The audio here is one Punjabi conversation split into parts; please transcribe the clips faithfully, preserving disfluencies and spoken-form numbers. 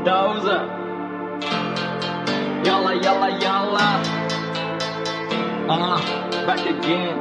Dozer. Yalla, yalla, yalla. Uh, back again.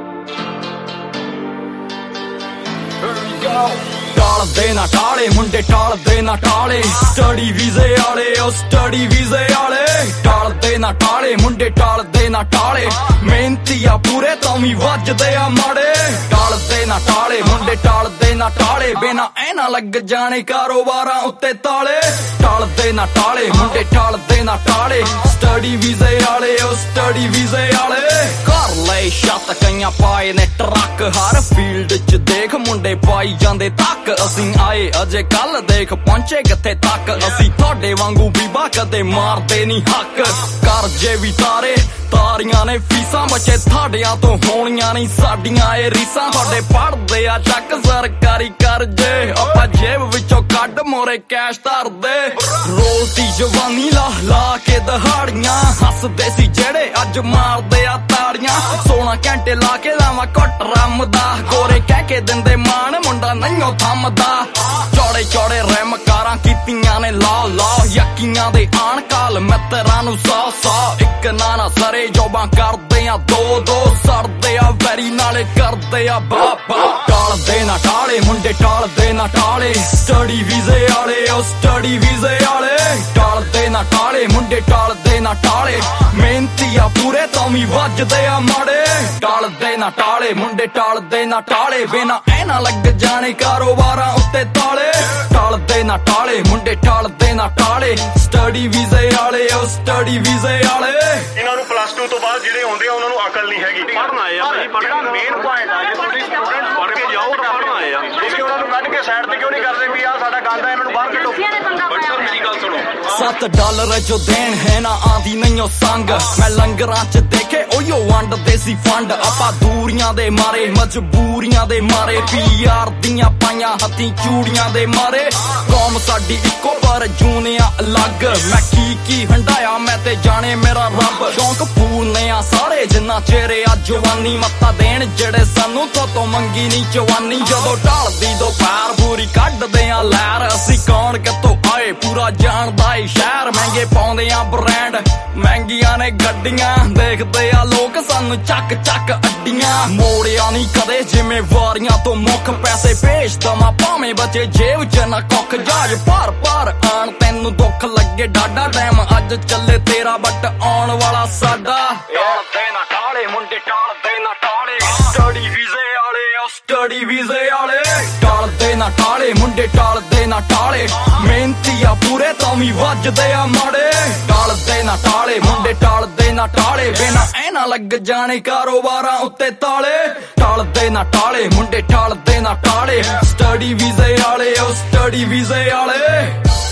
Here we go. टालदे ना टाले मुंडे टालदे ना टाले स्टडी वीजे आले ओ स्टडी वीजे आले टालदे ना टाले मुंडे टालदे ना टाले मेहनती आ पूरे तमी वजदे आ माड़े टालदे ना टाले मुंडे टालदे ना टाले बिना ऐना लग जाने कारोबारां उत्ते ताले टालदे ना टाले मुंडे टालदे ना टाले स्टडी वीजे आले ओ स्टडी वीजे आले कर ले छत कईयां पाए ने ट्रक हर फील्ड च देख मुंडे पाई जांदे तक ਅਸੀਂ ਆਏ ਅਜੇ ਕੱਲ ਦੇਖ ਪਹੁੰਚੇ ਕਿੱਥੇ ਤੱਕ ਅਸੀਂ ਤੁਹਾਡੇ ਵਾਂਗੂ ਬੀਬਾ ਕਦੇ ਮਾਰਦੇ ਨਹੀਂ ਹੱਕ ਕਰਜੇ ਵੀ ਤਾਰੇ ਤਾਰੀਆਂ ਨੇ ਫੀਸਾਂ ਬੱਚੇ ਤੁਹਾਡਿਆਂ ਤੋਂ ਹੋਣੀਆਂ ਨਹੀਂ ਸਾਡੀਆਂ ਇਹ ਰੀਸਾਂ ਤੁਹਾਡੇ ਪੜਦੇ ਆ ਚੱਕ ਸਰਕਾਰੀ ਕਰਜੇ ਆਪਾਂ ਜੇਬ ਵਿੱਚੋਂ ਕੱਢ ਮੋਰੇ ਕੈਸ਼ ਧਰਦੇ ਰੋਲਦੀ ਜਵਾਨੀ ਲਾ ਲਾ ਕੇ ਦਹਾੜੀਆਂ ਹੱਸਦੇ ਸੀ ਜਿਹੜੇ ਅੱਜ ਮਾਰਦੇ ਆ ਤਾੜੀਆਂ ਸੋਲਾਂ ਘੰਟੇ ਲਾ ਕੇ ਲਾਵਾਂ ਘੁੱਟ ਰੰਮ ਦਾ ਗੋਰੇ ਕਹਿ ਕੇ ਦਿੰਦੇ ਮਾਣ ਮੁੰਡਾ ਨਹੀਂਓ ਥੰਮਦਾ ਚੌੜੇ ਚੌੜੇ ਰਹਿਮ ਕਾਰਾਂ ਕੀਤੀਆਂ ਨੇ ਲਾਓ ਲਾਓ ਯਕੀਆਂ ਦੇ ਆਣ ਕਾਲ ਮਿੱਤਰਾਂ ਨੂੰ ਸੌ ਸੌ ਇੱਕ ਨਾ ਨਾ ਸਰੇ ਜੋਬਾਂ ਕਰਦੇ ਆ ਦੋ ਦੋ ਸੜਦੇ ਆ ਵੈਰੀ ਨਾਲੇ ਕਰਦੇ ਆ ਬਾਬਾ ਟਾਲਦੇ ਨਾ ਟਾਲੇ ਮੁੰਡੇ ਟਾਲਦੇ ਨਾ ਟਾਲੇ ਸਟਡੀ ਵੀਜ਼ੇ ਵਾਲੇ ਉਹ ਸਟਡੀ ਵੀਜ਼ੇ ਵਾਲੇ ਟਾਲਦੇ ਨਾ ਟਾਲੇ ਮੁੰਡੇ ਟਾਲਦੇ ਨਾ ਟਾਲੇ ਮਿਹਨਤੀ ਆ ਪੂਰੇ ਤਾਂ ਵੀ ਵੱਜਦੇ ਆ ਮਾੜੇ ਟਾਲਦੇ ਨਾ ਟਾਲੇ ਮੁੰਡੇ ਟਾਲਦੇ ਨਾ ਟਾਲੇ ਬਿਨਾ ਐਨਾ ਲੱਗ ਜਾਣੇ ਕਾਰੋਬਾਰਾਂ ਉੱਤੇ ਤਾਲੇ ਟਾਲਦੇ ਨਾ ਟਾਲੇ ਮੁੰਡੇ ਟਾਲਦੇ ਨਾ ਟਾਲੇ ਸਟਡੀ ਵੀਜ਼ੇ ਵਾਲੇ ਉਹ ਸਟਡੀ ਵੀਜ਼ੇ ਵਾਲੇ ਇਹਨਾਂ ਨੂੰ ਪਲੱਸ ਟੂ ਤੋਂ ਬਾਅਦ ਜਿਹੜੇ ਆਉਂਦੇ ਆ ਉਹਨਾਂ ਨੂੰ ਅਕਲ ਨਹੀਂ ਹੈਗੀ ਪੜ੍ਹਨ ਆਏ ਆ ਭਾਈ ਪੜ੍ਹਨਾ ਮੇਨ ਪੁਆਇੰਟ ਆ ਜੇ ਤੁਸੀਂ ਸਟੂਡੈਂਟ ਪੜ੍ਹ ਕੇ ਜਾਓ ਤਾਂ ਪੜ੍ਹਨ ਆਏ ਆ ਤੁਸੀਂ ਉਹਨਾਂ ਨੂੰ ਕੱਢ ਕੇ ਸਾਈਡ ਤੇ ਕਿਉਂ ਨਹੀਂ ਕਰਦੇ ਵੀ ਆ ਸਾਡਾ ਗੰਦ ਆ ਇਹਨਾਂ ਨੂੰ ਬਾਹਰ ਕੱਢੋ ਬਟ ਸਰ ਮੇਰੀ ਗੱਲ ਸੁਣੋ ਸੱਤ ਡਾਲਰ ਜੋ ਦੇਣ ਹੈ ਨਾ ਆਂਦੀ ਨਹੀਂਓ ਸੰਗ ਮੈਂ ਲੰਗਰਾਂ ਚ ਦੇਖੇ ਉਹੀਓ ਵੰਡਦੇ ਸੀ ਫੰਡ ਆਪਾਂ ਦੂਰੀਆਂ ਦੇ ਮਾਰੇ ਮਜਬੂਰੀਆਂ ਦੇ ਮਾਰੇ ਪੀ ਆਰ ਦੀਆਂ ਪਾਈਆਂ ਹੱਥੀਂ ਚੂੜੀਆਂ ਦੇ ਮਾਰੇ ਕੌਮ ਸਾਡੀ ਇੱਕੋ ਪਰ ਜੂਨਿਆ ਅਲੱਗ ਮੈਂ ਕੀ ਕੀ ਹੰਡਾਇਆ ਮੈਂ ਤੇ ਜਾਣੇ ਮੇਰਾ ਰੱਬ ਸ਼ੌਂਕ ਪੂਰਨੇ ਆ ਸਾਰੇ ਜਿੰਨਾ ਚਿਹਰੇ ਆ ਜਵਾਨੀ ਮੱਤਾ ਦੇਣ ਜਿਹੜੇ ਸਾਨੂੰ ਤੋਂ ਤੋਂ ਮੰਗੀ ਨਹੀਂ ਜਵਾਨੀ ਜਦੋਂ ਢਾਲਦੀ ਦੁਪਹਿਰ ਪੂਰੀ ਕੱਢਦੇ ਆ ਲਹਿਰ ਅਸੀਂ ਕੌਣ ਕਿੱਥੋਂ ਆਏ ਪੂਰਾ ਜਾਣਦਾ ਏ ਸ਼ਹਿਰ ਮਹਿੰਗੇ ਪਾਉਂਦੇ ਆ ਬ੍ਰਾਂਡ ਮਹਿੰਗੀਆਂ ਨੇ ਗੱਡੀਆਂ ਦੇਖਦੇ ਆ ਲੋਕ ਸਾਨੂੰ ਚੱਕ ਚੱਕ ਅੱਡੀਆਂ ਮੋੜਿਆ ਨਹੀਂ ਕਦੇ ਜ਼ਿੰਮੇਵਾਰੀਆਂ ਤੋਂ ਮੁੱਖ ਪੈਸੇ ਭੇਜ ਦਵਾਂ ਭਾਵੇਂ ਬਚੇ ਜੇਬ ਚ ਨਾ ਕੁੱਖ ਜਾਜ ਭਰ ਭਰ ਆਣ ਤੈਨੂੰ ਦੁੱਖ ਲੱਗੇ ਡਾਡਾ ਟਾਈਮ ਅੱਜ ਚੱਲੇ ਤੇਰਾ ਬੱਟ ਆਉਣ ਵਾਲਾ ਸਾਡਾ ਟਾਲਦੇ ਨਾ ਟਾਲੇ ਮੁੰਡੇ ਟਾਲਦੇ ਨਾ ਟਾਲੇ ਸਟਡੀ ਵੀਜ਼ੇ ਵਾਲੇ ਉਹ ਸਟਡੀ ਵੀਜ਼ੇ ਵਾਲੇ ਟਾਲਦੇ ਨਾ ਟਾਲੇ ਮੁੰਡੇ ਟਾਲਦੇ ਨਾ ਟਾਲੇ ਮਿਹਨਤੀ ਆ ਪੂਰੇ ਤਾਂ ਵੀ ਵੱਜਦੇ ਆ ਮਾੜੇ ਟਾਲਦੇ ਨਾ ਟਾਲੇ ਮੁੰਡੇ ਟਾਲਦੇ ਨਾ ਟਾਲੇ ਬਿਨਾ ਐਨਾ ਲੱਗ ਜਾਣੇ ਕਾਰੋਬਾਰਾਂ ਉੱਤੇ ਤਾਲੇ ਟਾਲਦੇ ਨਾ ਟਾਲੇ ਮੁੰਡੇ ਟਾਲਦੇ ਨਾ ਟਾਲੇ ਸਟਡੀ ਵੀਜ਼ੇ ਵਾਲੇ ਉਹ ਸਟਡੀ ਵੀਜ਼ੇ ਵਾਲੇ